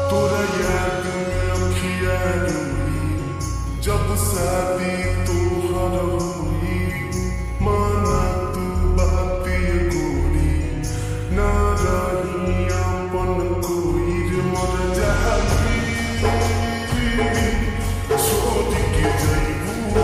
तोरा याद में अखिया रोई जब शादी तोहर हुई माना तू बात गोरी ना रही अपन कोई रे मर जाई छोड़ के जाइबू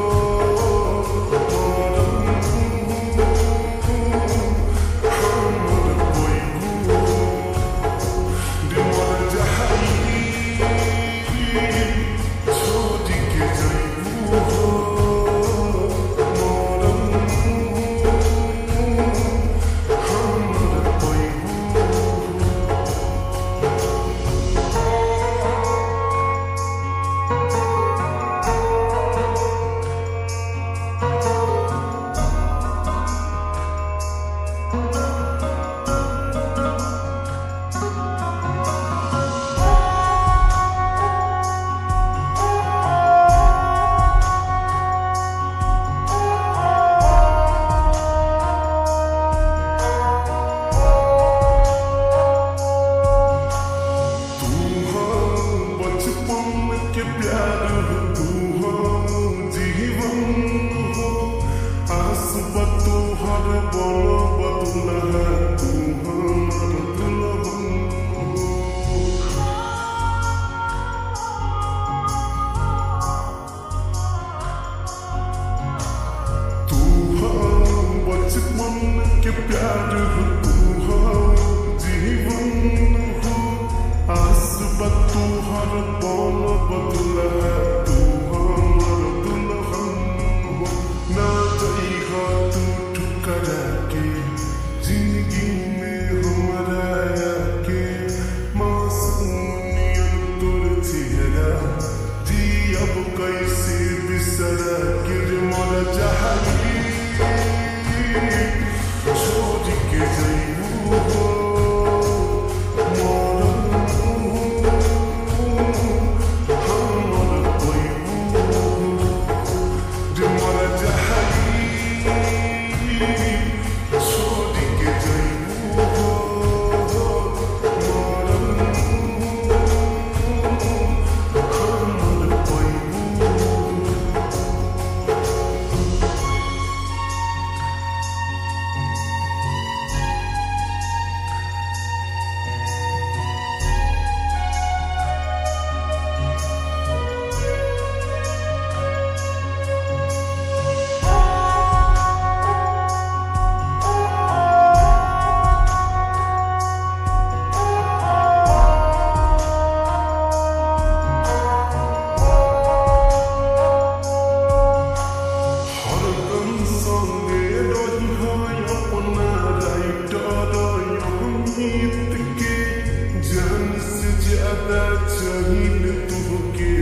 के प्यार तू हो जीवन हो आस बतोहर बड़ बदुला तू हमर दुल्हन हो तू हो बचपन के प्यार तू हो जीवन हो आस बतोहर बड़ बदुला तू हमर दुल्हन हो ना जइहा तू ठुकरा के जिंदगी में हमरा आके मासूमियत तोर चेहरा जी अब कैसे बिसरा के मर जाई छोड़ के जाइबू हो जान से ज्यादा चाहिए तुझके